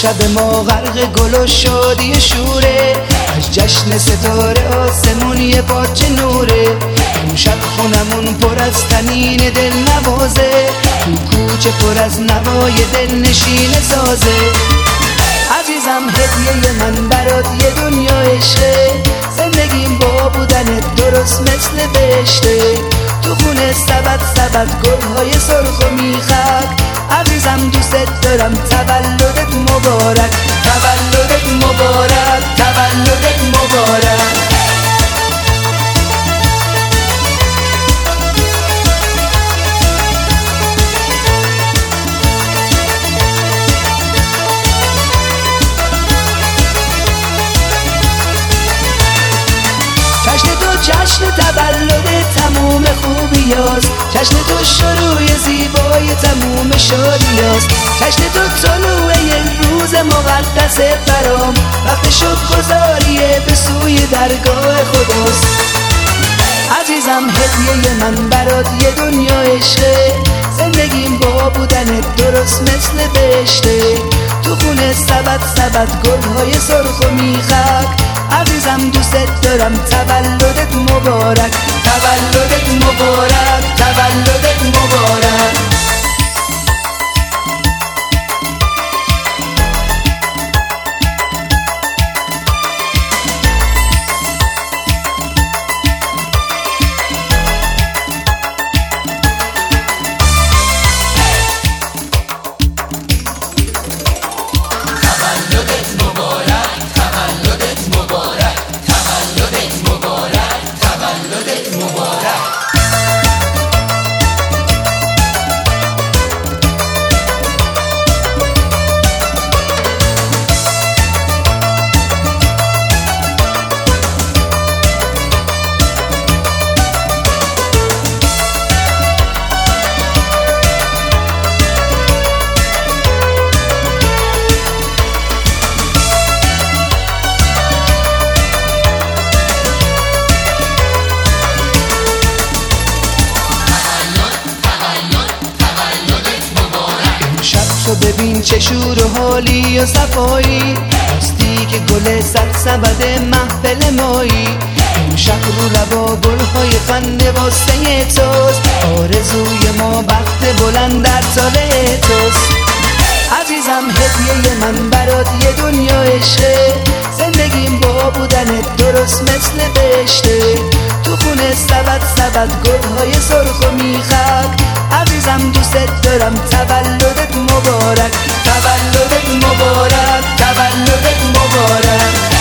شب ما غرق گل و شادی شوره، از جشن ستاره آسمون یه پاچه نوره. امشب خونمون پر از طنین دل نوازه، تو کوچه پر از نوای دل نشین سازه. عزیزم هدیه من برات یه دنیا عشقه، زندگیم با بودنت درست مثل بهشته. تو خونه سبد گلهای سرخ و میخک، عزیزم دوست دارم. تولدت مبارک، تولدت مبارک، تولدت مبارک. جشن تولد تموم خوبیاست، جشن تو شروع زیبای تموم شادیاست. جشن تو طلوع یک روز مقدس برام، وقت شکرگزاریه به سوی درگاه خداست. عزیزم هدیه من برات یه دنیا عشقه، زندگیم با بودنت درست مثل بهشته. تو خونه سبد گلهای سرخ و میخک، عزیزم دوست دارم. تولدت مبارک، تولدت مبارک، تولدت مبارک. ببین چه شور و حالی و صفایی، راستی که گل سرسبد محفل مایی. امشب رو لبا گلهای خنده واسه توست، آرزوی ما بخت بلند در سال توست. عزیزم هدیه من برات یه دنیا عشقه، زندگیم با بودنت درست مثل بهشته. تو خونه سبد گلهای سرخ و میخک، عزیزم دوست دارم. تولدت مبارک، تولدت مبارک، تولدت مبارک.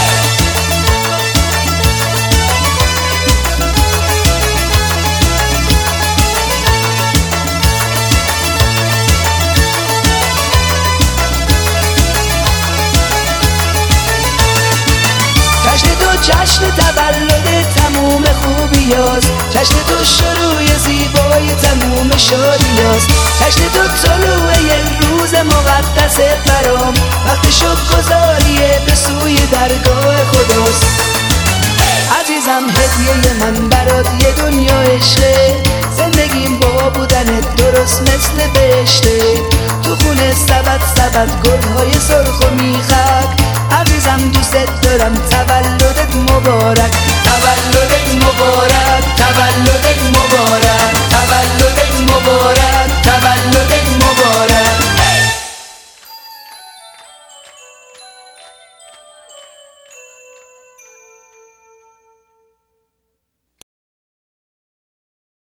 جشن تولد تموم خوبیاست، جشن تو شروع زیبای تموم شادیاست. جشن تو طلوع یک روز مقدس برام، وقت شکرگزاریه به سوی درگاه خداست. عزیزم هدیه من برات یه دنیا عشقه، زندگیم با بودنت درست مثل بهشته. تو خونه سبد گلهای سرخ و میخک، عزیزم دوست دارم. تولدت مبارک، تولدت مبارک.